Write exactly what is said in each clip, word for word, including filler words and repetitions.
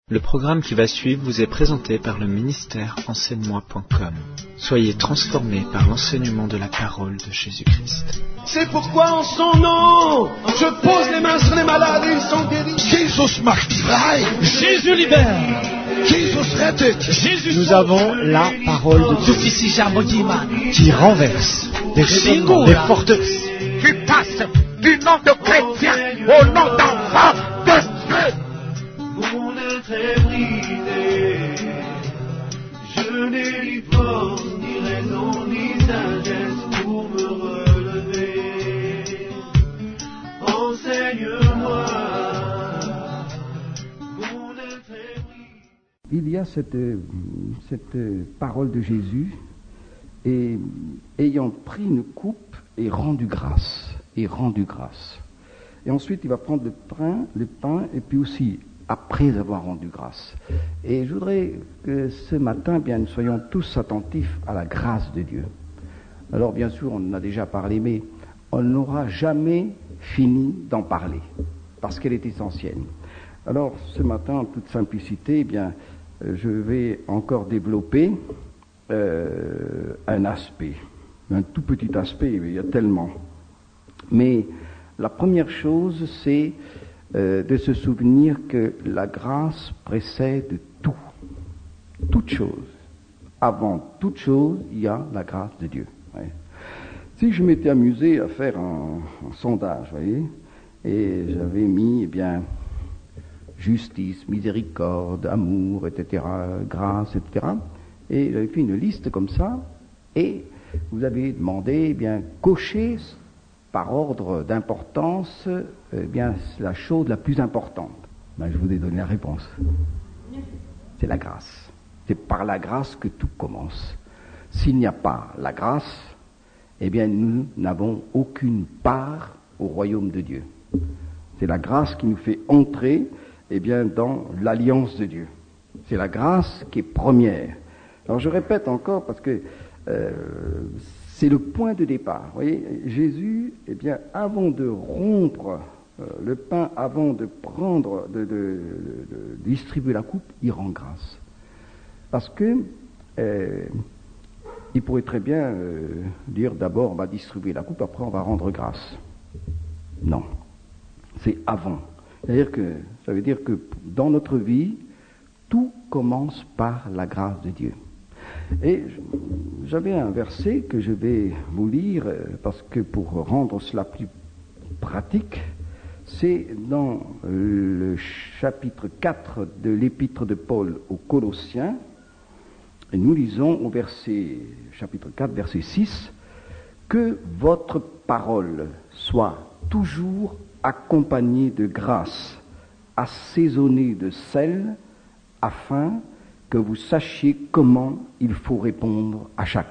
Le programme qui va suivre vous est présenté par le ministère enseigne moi point com. Soyez transformés par l'enseignement de la parole de Jésus-Christ. C'est pourquoi en son nom, je pose les mains sur les malades et ils sont guéris. Jesus macht frei. Jésus libère. Jesus rettet. Jésus Nous avons la parole de Dieu qui renverse des raisonnements, des forteresses. Tu passes du nom de chrétien au nom d'enfant de Dieu. Mon être est brisé, je n'ai ni force, ni raison, ni sagesse pour me relever. Enseigne-moi, mon être est brisé. Il y a cette, cette parole de Jésus, et ayant pris une coupe et rendu grâce, et rendu grâce. Et ensuite, il va prendre le pain, le pain, et puis aussi après avoir rendu grâce. Et je voudrais que ce matin, bien, nous soyons tous attentifs à la grâce de Dieu. Alors, bien sûr, on en a déjà parlé, mais on n'aura jamais fini d'en parler, parce qu'elle est essentielle. Alors, ce matin, en toute simplicité, eh bien, je vais encore développer euh, un aspect, un tout petit aspect, mais il y a tellement. Mais la première chose, c'est Euh, de se souvenir que la grâce précède tout, toute chose. Avant toute chose, il y a la grâce de Dieu. Ouais. Si je m'étais amusé à faire un, un sondage, vous voyez, et j'avais mis, eh bien, justice, miséricorde, amour, et cetera, grâce, et cetera, et j'avais fait une liste comme ça, et vous avez demandé, eh bien, cocher par ordre d'importance, eh bien, la chose la plus importante. Ben, je vous ai donné la réponse. C'est la grâce. C'est par la grâce que tout commence. S'il n'y a pas la grâce, eh bien, nous n'avons aucune part au royaume de Dieu. C'est la grâce qui nous fait entrer, eh bien, dans l'alliance de Dieu. C'est la grâce qui est première. Alors, je répète encore parce que euh, c'est le point de départ. Vous voyez, Jésus, eh bien, avant de rompre euh, le pain, avant de prendre, de, de, de, de distribuer la coupe, il rend grâce. Parce que euh, il pourrait très bien euh, dire d'abord on va distribuer la coupe, après on va rendre grâce. Non, c'est avant. C'est-à-dire que ça veut dire que dans notre vie, tout commence par la grâce de Dieu. Et j'avais un verset que je vais vous lire, parce que pour rendre cela plus pratique, c'est dans le chapitre quatre de l'épître de Paul aux Colossiens, et nous lisons au verset, chapitre quatre, verset six, « Que votre parole soit toujours accompagnée de grâce, assaisonnée de sel, afin que vous sachiez comment il faut répondre à chacun. »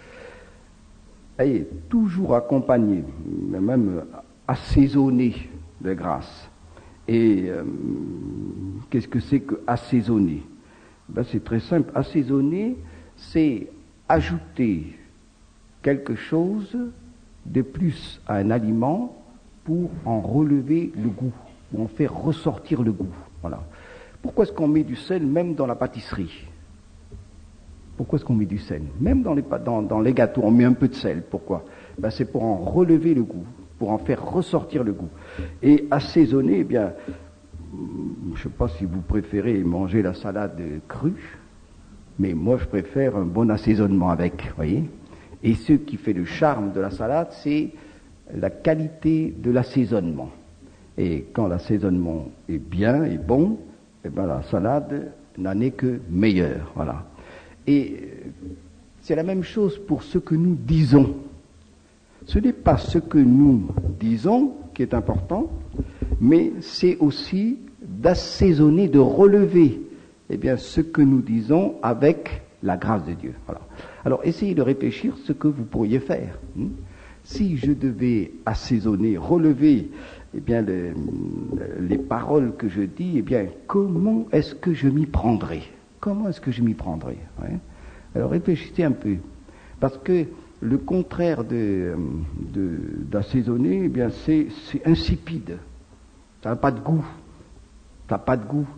Elle est toujours accompagnée, même assaisonnée de grâce. Et euh, qu'est-ce que c'est que assaisonner? Ben, c'est très simple. Assaisonner, c'est ajouter quelque chose de plus à un aliment pour en relever le goût, ou en faire ressortir le goût. Voilà. Pourquoi est-ce qu'on met du sel même dans la pâtisserie? Pourquoi est-ce qu'on met du sel? Même dans les, dans, dans les gâteaux, on met un peu de sel. Pourquoi? Ben, c'est pour en relever le goût, pour en faire ressortir le goût. Et assaisonner, eh bien, je ne sais pas si vous préférez manger la salade crue, mais moi je préfère un bon assaisonnement avec, voyez. Et ce qui fait le charme de la salade, c'est la qualité de l'assaisonnement. Et quand l'assaisonnement est bien et bon, eh ben la salade n'en est que meilleure, voilà. Et c'est la même chose pour ce que nous disons. Ce n'est pas ce que nous disons qui est important, mais c'est aussi d'assaisonner, de relever, eh bien, ce que nous disons avec la grâce de Dieu. Voilà. Alors, essayez de réfléchir ce que vous pourriez faire. Hein? Si je devais assaisonner, relever, eh bien, le, les paroles que je dis, eh bien, comment est-ce que je m'y prendrais? Comment est-ce que je m'y prendrais? Ouais. Alors, réfléchissez un peu. Parce que le contraire de, de, d'assaisonner, eh bien, c'est, c'est insipide. Ça n'a pas de goût. Ça n'a pas de goût.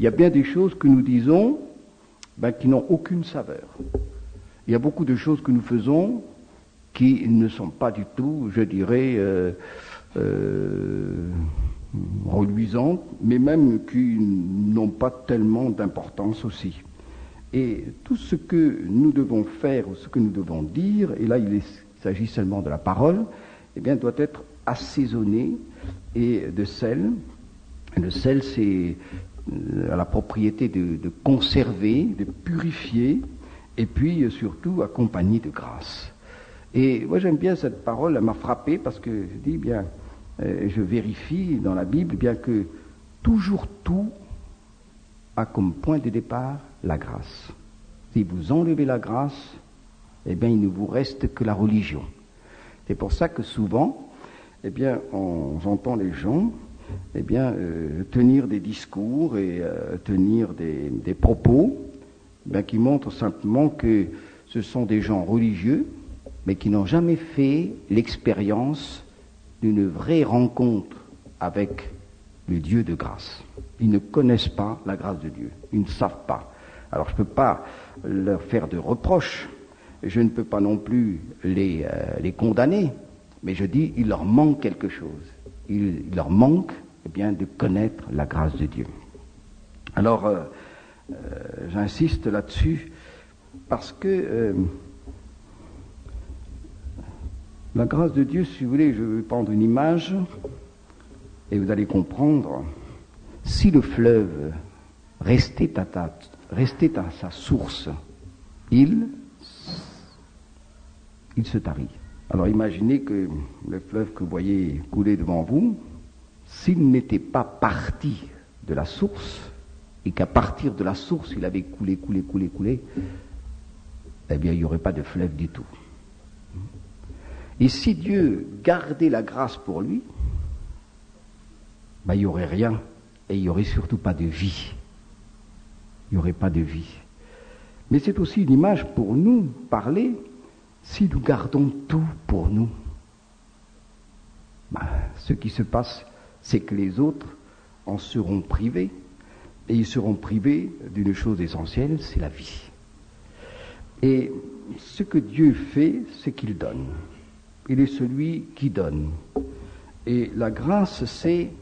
il y a bien des choses que nous disons ben, qui n'ont aucune saveur. Il y a beaucoup de choses que nous faisons qui ne sont pas du tout, je dirais, euh, euh, reluisantes, mais même qui n'ont pas tellement d'importance aussi. Et tout ce que nous devons faire ou ce que nous devons dire, et là il, est, il s'agit seulement de la parole, eh bien doit être assaisonné et de sel. Le sel, c'est à la propriété de, de conserver, de purifier, et puis surtout accompagné de grâce. Et moi j'aime bien cette parole, elle m'a frappé parce que je dis bien, euh, je vérifie dans la Bible bien que toujours tout a comme point de départ la grâce. Si vous enlevez la grâce, eh bien il ne vous reste que la religion. C'est pour ça que souvent, eh bien on, j'entends les gens eh bien, euh, tenir des discours et euh, tenir des, des propos eh bien, qui montrent simplement que ce sont des gens religieux, mais qui n'ont jamais fait l'expérience d'une vraie rencontre avec le Dieu de grâce. Ils ne connaissent pas la grâce de Dieu. Ils ne savent pas. Alors je ne peux pas leur faire de reproches, je ne peux pas non plus les, euh, les condamner, mais je dis, il leur manque quelque chose. Il, il leur manque eh bien, de connaître la grâce de Dieu. Alors, euh, euh, j'insiste là-dessus parce que euh, la grâce de Dieu, si vous voulez, je vais prendre une image et vous allez comprendre. Si le fleuve restait à, ta, restait à sa source, il, il se tarit. Alors imaginez que le fleuve que vous voyez couler devant vous, s'il n'était pas parti de la source, et qu'à partir de la source il avait coulé, coulé, coulé, coulé, eh bien il n'y aurait pas de fleuve du tout. Et si Dieu gardait la grâce pour lui, ben, il n'y aurait rien, et il n'y aurait surtout pas de vie. Il n'y aurait pas de vie. Mais c'est aussi une image pour nous parler, si nous gardons tout pour nous. Ben, ce qui se passe, c'est que les autres en seront privés, et ils seront privés d'une chose essentielle, c'est la vie. Et ce que Dieu fait, c'est qu'il donne. Il est celui qui donne. Et la grâce, c'est...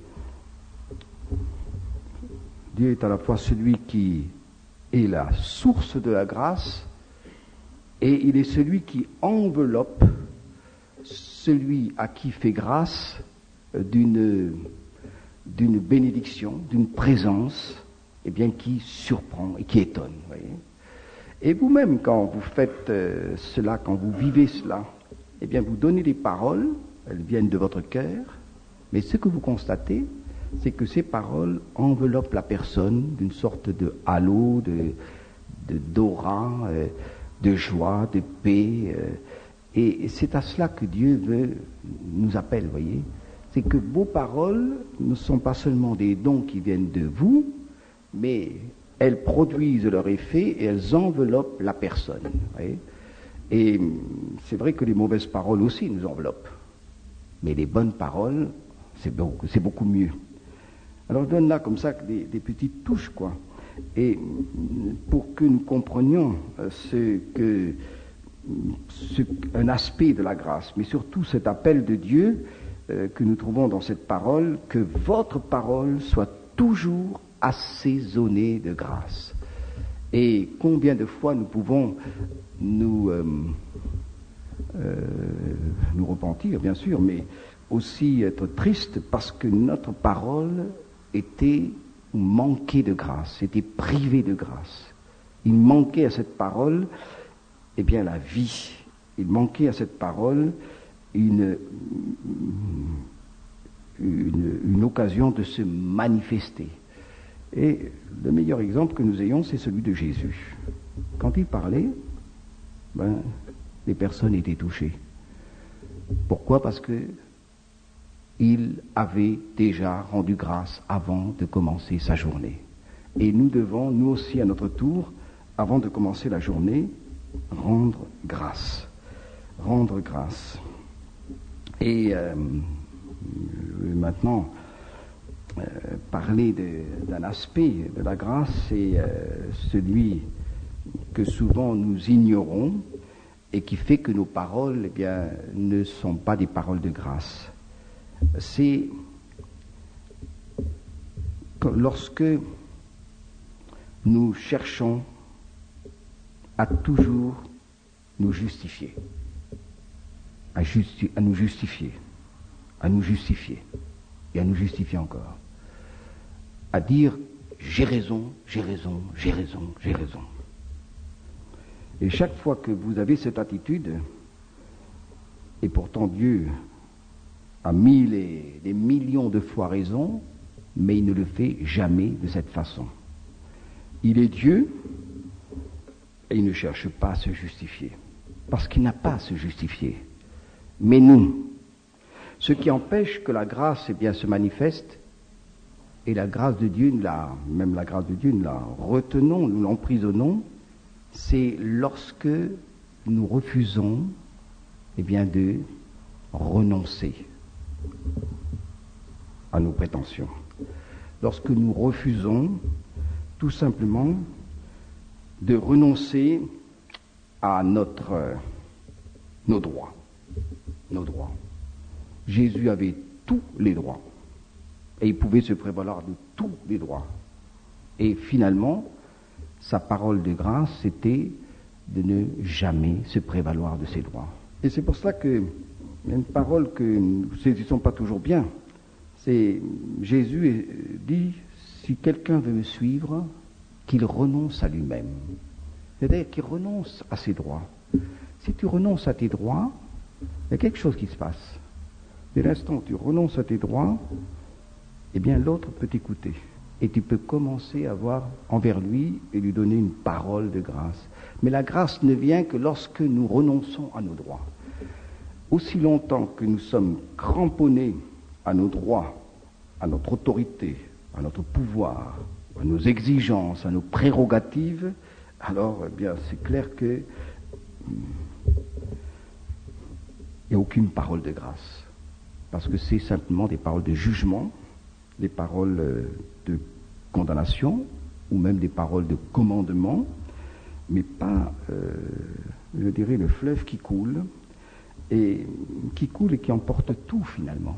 Dieu est à la fois celui qui est la source de la grâce, et il est celui qui enveloppe celui à qui fait grâce d'une, d'une bénédiction, d'une présence, eh bien, qui surprend et qui étonne. Voyez. Et vous-même, quand vous faites euh, cela, quand vous vivez cela, eh bien, vous donnez des paroles, elles viennent de votre cœur, mais ce que vous constatez, c'est que ces paroles enveloppent la personne d'une sorte de halo, de, de d'aura, euh, de joie, de paix. Euh, et c'est à cela que Dieu veut, nous appelle, vous voyez. C'est que vos paroles ne sont pas seulement des dons qui viennent de vous, mais elles produisent leur effet et elles enveloppent la personne. Vous voyez. Et c'est vrai que les mauvaises paroles aussi nous enveloppent. Mais les bonnes paroles, c'est beaucoup, c'est beaucoup mieux. Alors je donne là comme ça des, des petites touches, quoi. Et pour que nous comprenions ce que, ce, un aspect de la grâce, mais surtout cet appel de Dieu euh, que nous trouvons dans cette parole, que votre parole soit toujours assaisonnée de grâce. Et combien de fois nous pouvons nous, euh, euh, nous repentir, bien sûr, mais aussi être tristes parce que notre parole était manquée de grâce, était privée de grâce. Il manquait à cette parole, eh bien, la vie. Il manquait à cette parole une, une, une occasion de se manifester. Et le meilleur exemple que nous ayons, c'est celui de Jésus. Quand il parlait, ben, les personnes étaient touchées. Pourquoi ? Parce que il avait déjà rendu grâce avant de commencer sa journée. Et nous devons, nous aussi à notre tour, avant de commencer la journée, rendre grâce. Rendre grâce. Et euh, maintenant euh, parler de, d'un aspect de la grâce, c'est euh, celui que souvent nous ignorons et qui fait que nos paroles, eh bien, ne sont pas des paroles de grâce. C'est lorsque nous cherchons à toujours nous justifier, à, justi- à nous justifier, à nous justifier, et à nous justifier encore, à dire j'ai raison, j'ai raison, j'ai raison, j'ai raison. Et chaque fois que vous avez cette attitude, et pourtant Dieu a mis les, des millions de fois raison, mais il ne le fait jamais de cette façon. Il est Dieu, et il ne cherche pas à se justifier, parce qu'il n'a pas à se justifier. Mais nous, ce qui empêche que la grâce eh bien, se manifeste, et la grâce de Dieu, nous la, même la grâce de Dieu, nous la retenons, nous l'emprisonnons, c'est lorsque nous refusons eh bien, de renoncer à nos prétentions. Lorsque nous refusons tout simplement de renoncer à notre, euh, nos droits. Nos droits. Jésus avait tous les droits. Et il pouvait se prévaloir de tous les droits. Et finalement, sa parole de grâce, c'était de ne jamais se prévaloir de ses droits. Et c'est pour cela que, il y a une parole que nous ne saisissons pas toujours bien, c'est Jésus dit, si quelqu'un veut me suivre, qu'il renonce à lui-même. C'est-à-dire qu'il renonce à ses droits. Si tu renonces à tes droits, il y a quelque chose qui se passe. Dès l'instant où tu renonces à tes droits, eh bien l'autre peut t'écouter. Et tu peux commencer à avoir envers lui et lui donner une parole de grâce. Mais la grâce ne vient que lorsque nous renonçons à nos droits. Aussi longtemps que nous sommes cramponnés à nos droits, à notre autorité, à notre pouvoir, à nos exigences, à nos prérogatives, alors eh bien c'est clair que il n'y a aucune parole de grâce. Parce que c'est simplement des paroles de jugement, des paroles de condamnation, ou même des paroles de commandement, mais pas, euh, je dirais, le fleuve qui coule, et qui coule et qui emporte tout finalement.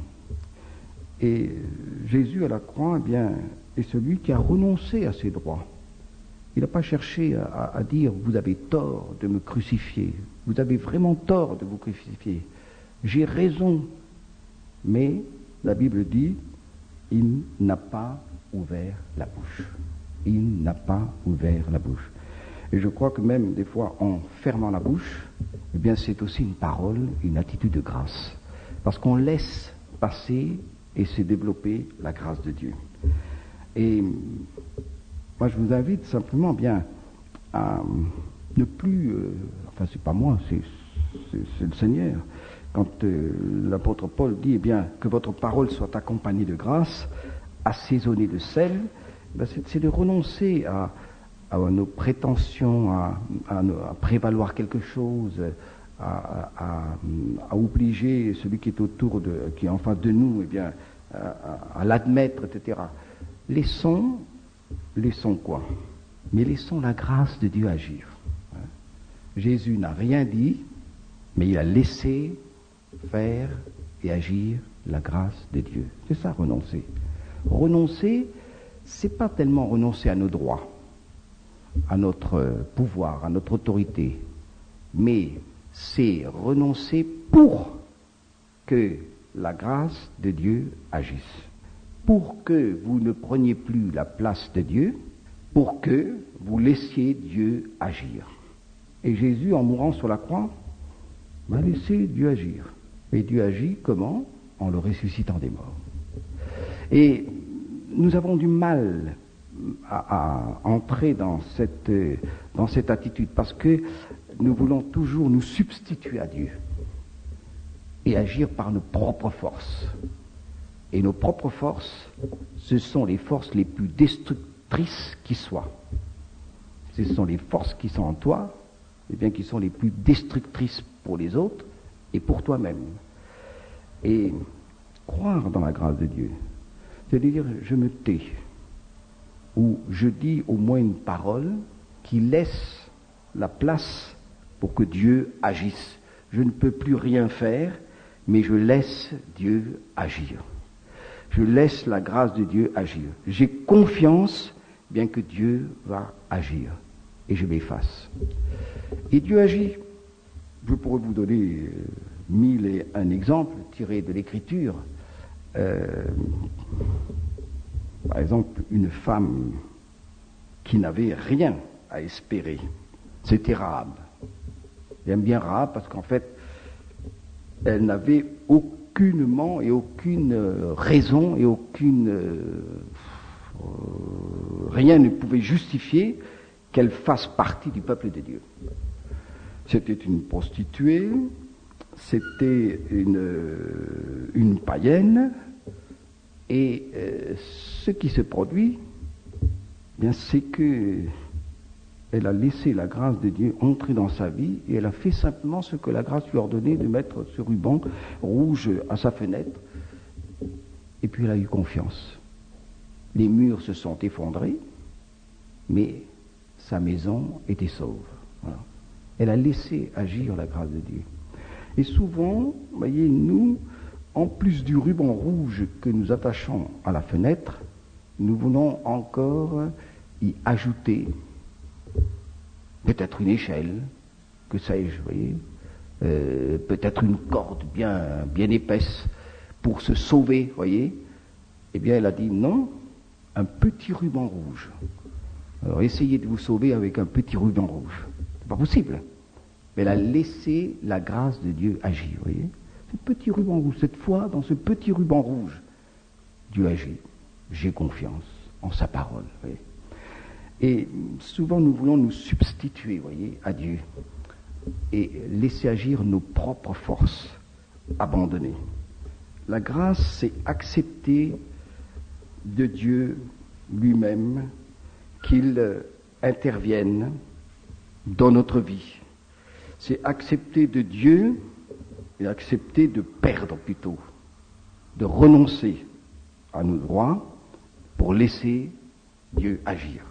Et Jésus à la croix, eh bien, est celui qui a renoncé à ses droits. Il n'a pas cherché à, à dire « vous avez tort de me crucifier, vous avez vraiment tort de vous crucifier, j'ai raison ». Mais la Bible dit « il n'a pas ouvert la bouche ». Il n'a pas ouvert la bouche. Et je crois que même des fois en fermant la bouche, eh bien c'est aussi une parole, une attitude de grâce. Parce qu'on laisse passer et se développer la grâce de Dieu. Et moi je vous invite simplement bien à ne plus, euh, enfin c'est pas moi, c'est, c'est, c'est le Seigneur. Quand euh, l'apôtre Paul dit eh bien que votre parole soit accompagnée de grâce, assaisonnée de sel, ben c'est, c'est de renoncer à, à nos prétentions, à, à, à prévaloir quelque chose, à, à, à obliger celui qui est autour de, qui est en face de nous, eh bien, à, à, à l'admettre, et cetera. Laissons, laissons quoi? Mais laissons la grâce de Dieu agir. Jésus n'a rien dit, mais il a laissé faire et agir la grâce de Dieu. C'est ça, renoncer. Renoncer, c'est pas tellement renoncer à nos droits, à notre pouvoir, à notre autorité, mais c'est renoncer pour que la grâce de Dieu agisse, pour que vous ne preniez plus la place de Dieu, pour que vous laissiez Dieu agir. Et Jésus, en mourant sur la croix, va laisser Dieu agir. Et Dieu agit comment? En le ressuscitant des morts. Et nous avons du mal à, à entrer dans cette, dans cette attitude parce que nous voulons toujours nous substituer à Dieu et agir par nos propres forces. Et nos propres forces, ce sont les forces les plus destructrices qui soient. Ce sont les forces qui sont en toi, et bien qui sont les plus destructrices pour les autres et pour toi-même. Et croire dans la grâce de Dieu, C'est-à-dire, je me tais, ou je dis au moins une parole qui laisse la place pour que Dieu agisse. Je ne peux plus rien faire, mais je laisse Dieu agir. Je laisse la grâce de Dieu agir. J'ai confiance, bien que Dieu va agir. Et je m'efface. Et Dieu agit. Je pourrais vous donner mille et un exemples tirés de l'Écriture. Euh, par exemple, une femme qui n'avait rien à espérer, c'était Rahab. J'aime bien Rahab parce qu'en fait, elle n'avait aucunement et aucune raison et aucune euh, rien ne pouvait justifier qu'elle fasse partie du peuple de Dieu. C'était une prostituée, c'était une, une païenne, et euh, ce qui se produit, bien, c'est que elle a laissé la grâce de Dieu entrer dans sa vie, et elle a fait simplement ce que la grâce lui a ordonné, de mettre ce ruban rouge à sa fenêtre, et puis elle a eu confiance. Les murs se sont effondrés, mais sa maison était sauve. Voilà. Elle a laissé agir la grâce de Dieu. Et souvent, vous voyez, nous, en plus du ruban rouge que nous attachons à la fenêtre, nous voulons encore y ajouter peut-être une échelle, que sais-je, vous voyez, euh, peut-être une corde bien, bien épaisse pour se sauver, vous voyez. Eh bien, elle a dit non, un petit ruban rouge. Alors, essayez de vous sauver avec un petit ruban rouge. C'est pas possible. Mais elle a laissé la grâce de Dieu agir, vous voyez. Ce petit ruban rouge, cette fois, dans ce petit ruban rouge, Dieu agit. J'ai confiance en sa parole, vous voyez. Et souvent, nous voulons nous substituer, vous voyez, à Dieu et laisser agir nos propres forces, abandonner. La grâce, c'est accepter de Dieu lui-même qu'il intervienne dans notre vie. C'est accepter de Dieu et accepter de perdre plutôt, de renoncer à nos droits pour laisser Dieu agir.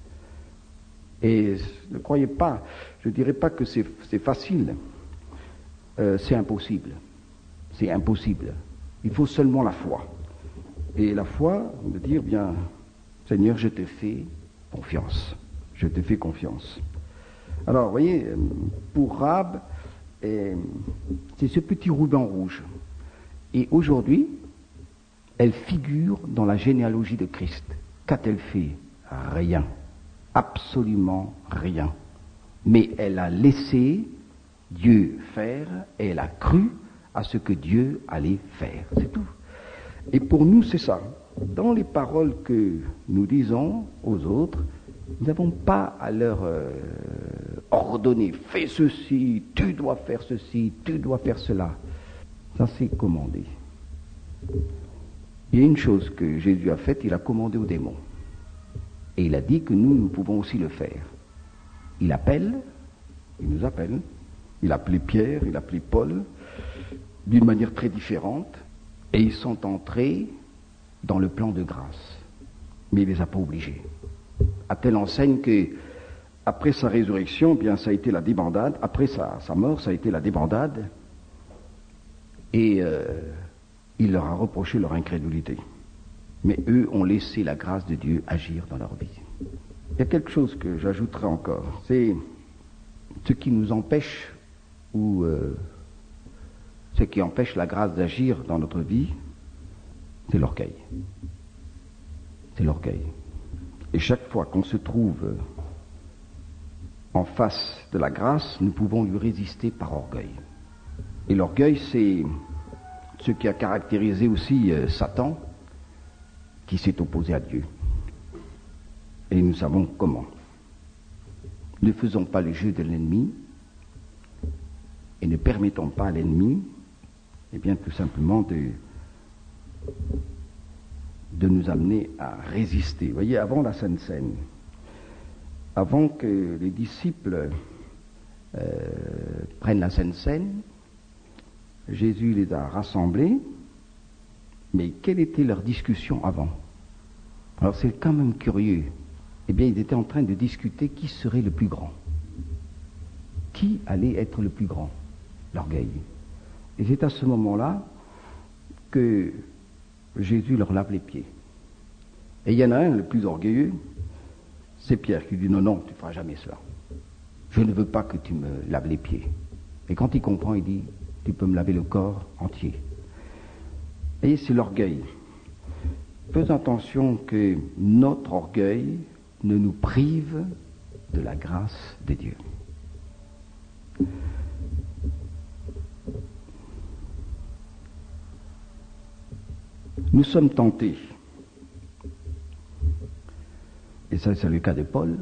Et ne croyez pas, je ne dirais pas que c'est, c'est facile, euh, c'est impossible. C'est impossible. Il faut seulement la foi. Et la foi, de dire, bien, Seigneur, je te fais confiance. Je te fais confiance. Alors, vous voyez, pour Rahab, euh, c'est ce petit ruban rouge. Et aujourd'hui, elle figure dans la généalogie de Christ. Qu'a-t-elle fait? Rien. Absolument rien. Mais elle a laissé Dieu faire et elle a cru à ce que Dieu allait faire. C'est tout. Et pour nous, c'est ça. Dans les paroles que nous disons aux autres, nous n'avons pas à leur euh, ordonner, fais ceci, tu dois faire ceci, tu dois faire cela. Ça, c'est commandé. Il y a une chose que Jésus a faite, il a commandé aux démons. Et il a dit que nous, nous pouvons aussi le faire. Il appelle, il nous appelle, il a appelé Pierre, il a appelé Paul, d'une manière très différente, et ils sont entrés dans le plan de grâce. Mais il ne les a pas obligés. À telle enseigne que, après sa résurrection, bien, ça a été la débandade, après sa, sa mort, ça a été la débandade, et euh, il leur a reproché leur incrédulité. Mais eux ont laissé la grâce de Dieu agir dans leur vie. Il y a quelque chose que j'ajouterai encore, c'est ce qui nous empêche, ou euh, ce qui empêche la grâce d'agir dans notre vie, c'est l'orgueil. C'est l'orgueil. Et chaque fois qu'on se trouve en face de la grâce, nous pouvons lui résister par orgueil. Et l'orgueil, c'est ce qui a caractérisé aussi euh, Satan, qui s'est opposé à Dieu. Et nous savons comment. Ne faisons pas le jeu de l'ennemi et ne permettons pas à l'ennemi, eh bien, tout simplement de, de nous amener à résister. Vous voyez, avant la Sainte Seine, avant que les disciples euh, prennent la Sainte Seine, Jésus les a rassemblés, mais quelle était leur discussion avant? Alors c'est quand même curieux. Eh bien, ils étaient en train de discuter qui serait le plus grand. Qui allait être le plus grand? L'orgueil. Et c'est à ce moment-là que Jésus leur lave les pieds. Et il y en a un, le plus orgueilleux, c'est Pierre qui dit non, non, tu ne feras jamais cela. Je ne veux pas que tu me laves les pieds. Et quand il comprend, il dit, tu peux me laver le corps entier. Et c'est l'orgueil. Faisons attention que notre orgueil ne nous prive de la grâce de Dieu. Nous sommes tentés, et ça c'est le cas de Paul,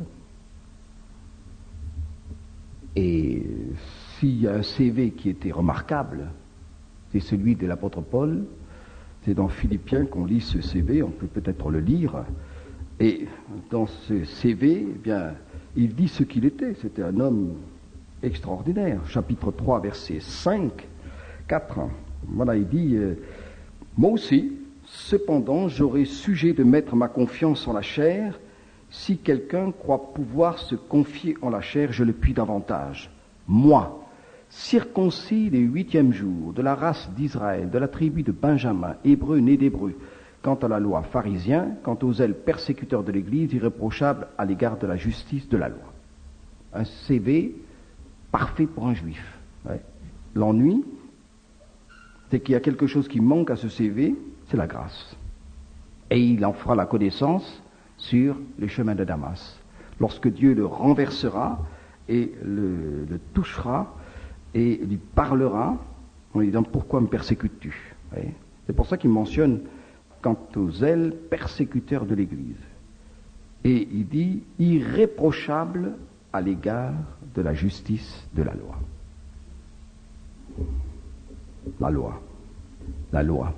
et s'il y a un C V qui était remarquable, c'est celui de l'apôtre Paul. C'est dans Philippiens qu'on lit ce C V, on peut peut-être le lire, et dans ce C V, eh bien, il dit ce qu'il était, c'était un homme extraordinaire. Chapitre trois, versets cinq, quatre, voilà, il dit euh, « Moi aussi, cependant, j'aurai sujet de mettre ma confiance en la chair. Si quelqu'un croit pouvoir se confier en la chair, je le puis davantage. Moi, circoncis les huitièmes jours, de la race d'Israël, de la tribu de Benjamin, hébreu né d'hébreu, quant à la loi, pharisien, quant aux ailes persécuteurs de l'Église, irréprochable à l'égard de la justice de la loi. » Un C V parfait pour un juif. Ouais. L'ennui, c'est qu'il y a quelque chose qui manque à ce C V, c'est la grâce. Et il en fera la connaissance sur les chemins de Damas. Lorsque Dieu le renversera et le, le touchera et lui parlera en lui disant « Pourquoi me persécutes-tu » C'est pour ça qu'il mentionne quant aux ailes persécuteurs de l'Église. Et il dit « irréprochable à l'égard de la justice de la loi ». La loi. La loi.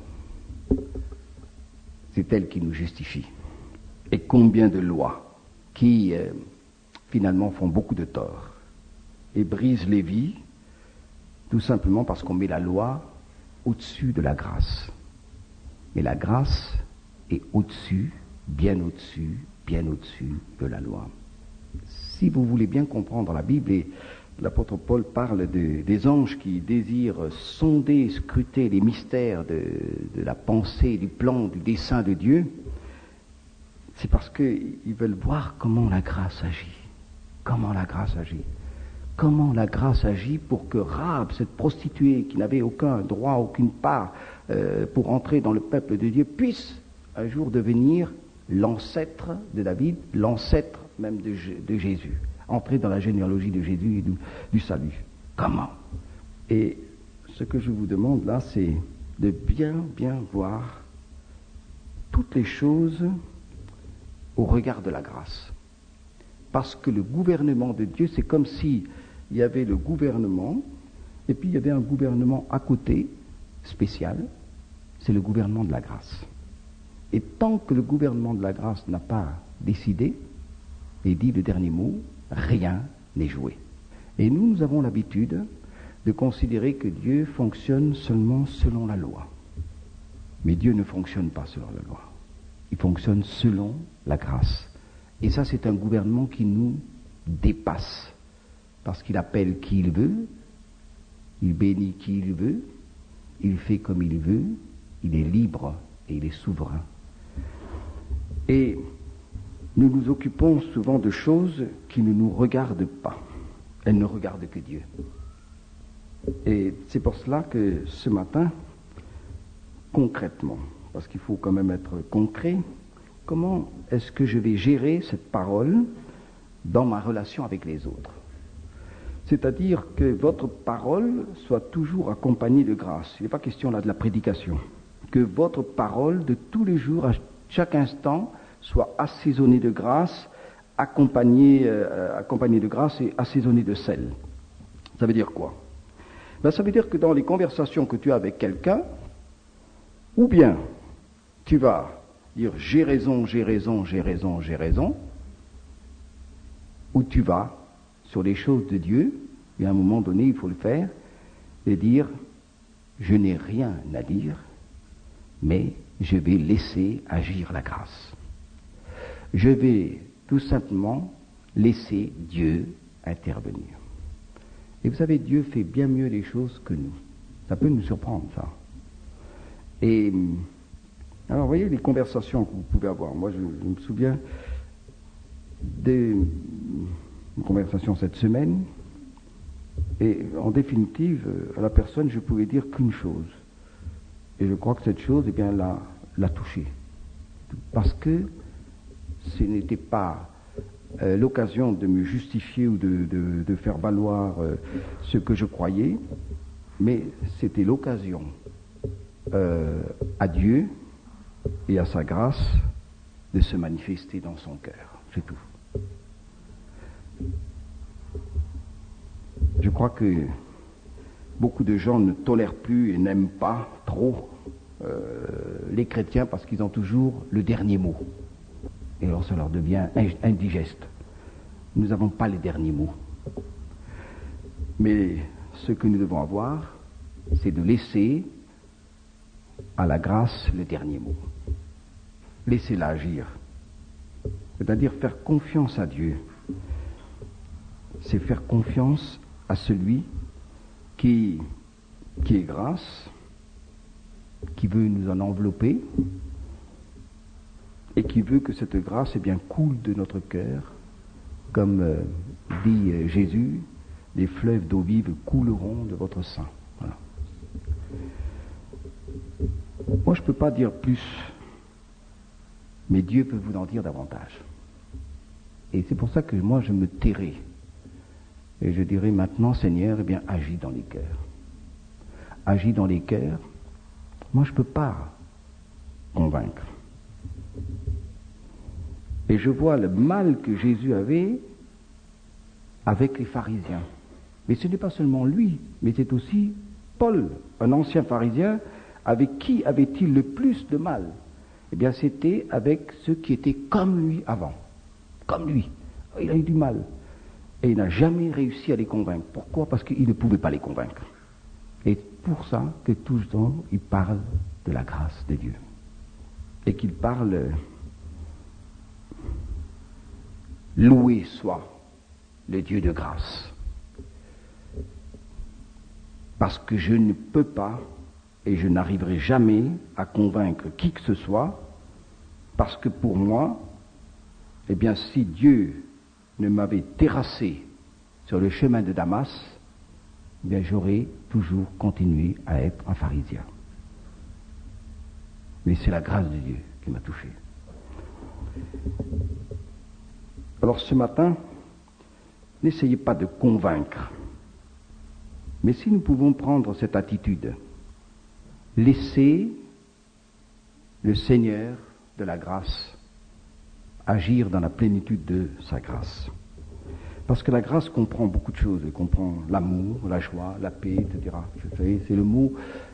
C'est elle qui nous justifie. Et combien de lois qui, euh, finalement, font beaucoup de tort et brisent les vies, tout simplement parce qu'on met la loi au-dessus de la grâce. Mais la grâce est au-dessus, bien au-dessus, bien au-dessus de la loi. Si vous voulez bien comprendre la Bible, et l'apôtre Paul parle de, des anges qui désirent sonder, scruter les mystères de, de la pensée, du plan, du dessein de Dieu, c'est parce qu'ils veulent voir comment la grâce agit. Comment la grâce agit. Comment la grâce agit pour que Rahab, cette prostituée qui n'avait aucun droit, aucune part euh, pour entrer dans le peuple de Dieu, puisse un jour devenir l'ancêtre de David, l'ancêtre même de, de Jésus. Entrer dans la généalogie de Jésus et du, du salut. Comment? Et ce que je vous demande là, c'est de bien, bien voir toutes les choses au regard de la grâce. Parce que le gouvernement de Dieu, c'est comme si il y avait le gouvernement, et puis il y avait un gouvernement à côté, spécial, c'est le gouvernement de la grâce. Et tant que le gouvernement de la grâce n'a pas décidé et dit le dernier mot, rien n'est joué. Et nous, nous avons l'habitude de considérer que Dieu fonctionne seulement selon la loi. Mais Dieu ne fonctionne pas selon la loi. Il fonctionne selon la grâce. Et ça, c'est un gouvernement qui nous dépasse. Parce qu'il appelle qui il veut, il bénit qui il veut, il fait comme il veut, il est libre et il est souverain. Et nous nous occupons souvent de choses qui ne nous regardent pas. Elles ne regardent que Dieu. Et c'est pour cela que ce matin, concrètement, parce qu'il faut quand même être concret, comment est-ce que je vais gérer cette parole dans ma relation avec les autres? C'est-à-dire que votre parole soit toujours accompagnée de grâce. Il n'est pas question là de la prédication. Que votre parole de tous les jours, à chaque instant, soit assaisonnée de grâce, accompagnée, euh, accompagnée de grâce et assaisonnée de sel. Ça veut dire quoi? Ben, ça veut dire que dans les conversations que tu as avec quelqu'un, ou bien tu vas dire j'ai raison, j'ai raison, j'ai raison, j'ai raison, ou tu vas, sur les choses de Dieu, et à un moment donné, il faut le faire, et dire je n'ai rien à dire, mais je vais laisser agir la grâce. je vais tout simplement laisser Dieu intervenir. Et vous savez, Dieu fait bien mieux les choses que nous. Ça peut nous surprendre, ça. Et alors, vous voyez les conversations que vous pouvez avoir. Moi, je, je me souviens d'une conversation cette semaine, et en définitive, à la personne, je pouvais dire qu'une chose. Et je crois que cette chose, eh bien, l'a, l'a touchée. Parce que ce n'était pas euh, l'occasion de me justifier ou de, de, de faire valoir euh, ce que je croyais, mais c'était l'occasion euh, à Dieu et à sa grâce de se manifester dans son cœur. C'est tout. Je crois que beaucoup de gens ne tolèrent plus et n'aiment pas trop euh, les chrétiens parce qu'ils ont toujours le dernier mot. Et alors ça leur devient indigeste. Nous n'avons pas les derniers mots. Mais ce que nous devons avoir, c'est de laisser à la grâce le dernier mot. Laissez-la agir. C'est-à-dire faire confiance à Dieu. C'est faire confiance à celui qui, qui est grâce, qui veut nous en envelopper et qui veut que cette grâce eh bien, coule de notre cœur, comme euh, dit euh, Jésus, les fleuves d'eau vive couleront de votre sein. Voilà. Moi, je ne peux pas dire plus, mais Dieu peut vous en dire davantage. Et c'est pour ça que moi, je me tairai. Et je dirai maintenant, Seigneur, eh bien, agis dans les cœurs. Agis dans les cœurs. Moi, je ne peux pas convaincre. Et je vois le mal que Jésus avait avec les pharisiens. Mais ce n'est pas seulement lui, mais c'est aussi Paul, un ancien pharisien, avec qui avait-il le plus de mal? Eh bien, c'était avec ceux qui étaient comme lui avant. Comme lui. Il a eu du mal. Et il n'a jamais réussi à les convaincre. Pourquoi? Parce qu'il ne pouvait pas les convaincre. Et pour ça que tout ce temps, il parle de la grâce de Dieu. Et qu'il parle, loué soit le Dieu de grâce. Parce que je ne peux pas et je n'arriverai jamais à convaincre qui que ce soit, parce que pour moi, eh bien, si Dieu ne m'avait terrassé sur le chemin de Damas, eh bien, j'aurais toujours continué à être un pharisien. Mais c'est la grâce de Dieu qui m'a touché. Alors ce matin, n'essayez pas de convaincre. Mais si nous pouvons prendre cette attitude, laisser le Seigneur de la grâce agir dans la plénitude de sa grâce. Parce que la grâce comprend beaucoup de choses. Elle comprend l'amour, la joie, la paix, et cetera. Vous savez, c'est le mot,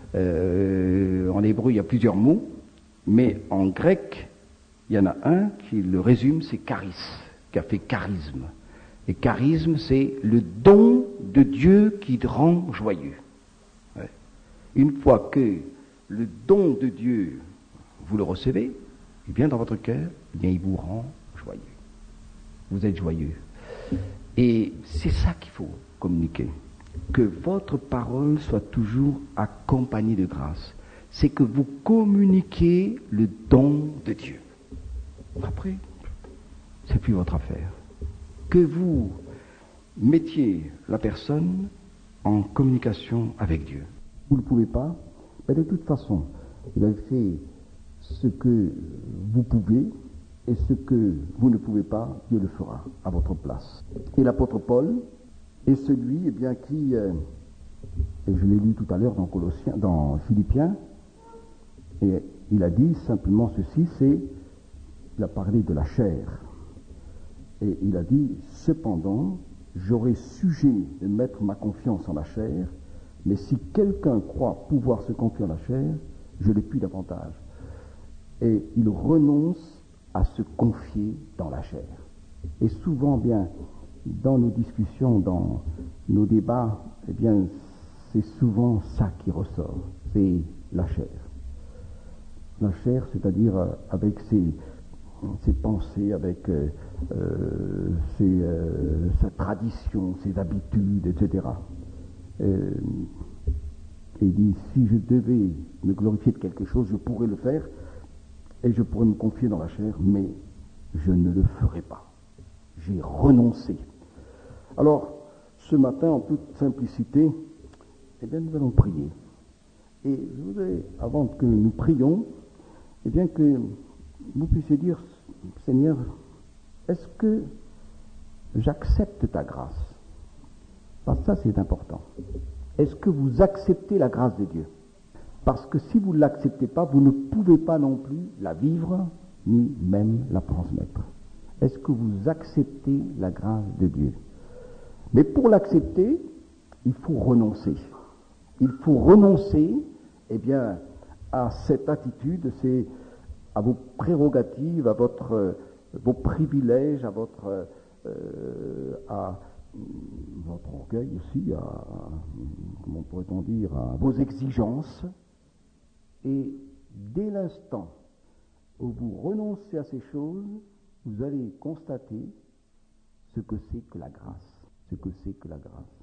euh, en hébreu il y a plusieurs mots, mais en grec, il y en a un qui le résume, c'est charis, qui a fait charisme. Et charisme, c'est le don de Dieu qui rend joyeux. Ouais. Une fois que le don de Dieu, vous le recevez, il vient dans votre cœur, eh bien il vous rend joyeux. Vous êtes joyeux. Et c'est ça qu'il faut communiquer. Que votre parole soit toujours accompagnée de grâce. C'est que vous communiquez le don de Dieu. Après, c'est plus votre affaire. Que vous mettiez la personne en communication avec Dieu. Vous ne pouvez pas, mais de toute façon, vous avez fait ce que vous pouvez, et ce que vous ne pouvez pas, Dieu le fera à votre place. Et l'apôtre Paul est celui eh bien, qui, euh, et je l'ai lu tout à l'heure dans, Colossiens, dans Philippiens, et il a dit simplement ceci, c'est, il a parlé de la chair. Et il a dit, cependant, j'aurais sujet de mettre ma confiance en la chair, mais si quelqu'un croit pouvoir se confier en la chair, je l'ai plus davantage. Et il renonce à se confier dans la chair. Et souvent, bien, dans nos discussions, dans nos débats, eh bien, c'est souvent ça qui ressort, c'est la chair. La chair, c'est-à-dire avec ses, ses pensées, avec euh, euh, ses, euh, sa tradition, ses habitudes, et cetera. Euh, et il dit, si je devais me glorifier de quelque chose, je pourrais le faire, et je pourrais me confier dans la chair, mais je ne le ferai pas. J'ai renoncé. Alors, ce matin, en toute simplicité, eh bien, nous allons prier. Et je voudrais, avant que nous prions, eh bien, que vous puissiez dire, Seigneur, est-ce que j'accepte ta grâce? Parce que ça, c'est important. Est-ce que vous acceptez la grâce de Dieu? Parce que si vous ne l'acceptez pas, vous ne pouvez pas non plus la vivre, ni même la transmettre. Est-ce que vous acceptez la grâce de Dieu? Mais pour l'accepter, il faut renoncer. Il faut renoncer, eh bien, à cette attitude, c'est à vos prérogatives, à votre, euh, vos privilèges, à votre, euh, à votre orgueil aussi, à, comment pourrait-on dire, à vos exigences. Et dès l'instant où vous renoncez à ces choses, vous allez constater ce que c'est que la grâce, ce que c'est que la grâce.